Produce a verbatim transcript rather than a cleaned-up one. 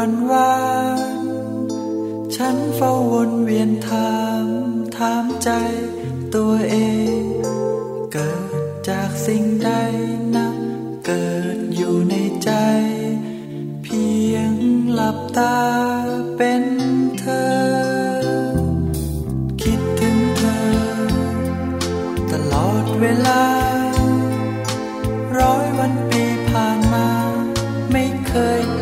วันวานฉันเฝ้าวนเวียนถามถามใจตัวเองเกิดจากสิ่งใดนะเกิดอยู่ในใจเพียงหลับตาเป็นเธอคิดถึงเธอตลอดเวลาร้อยวันปีผ่านมาไม่เคย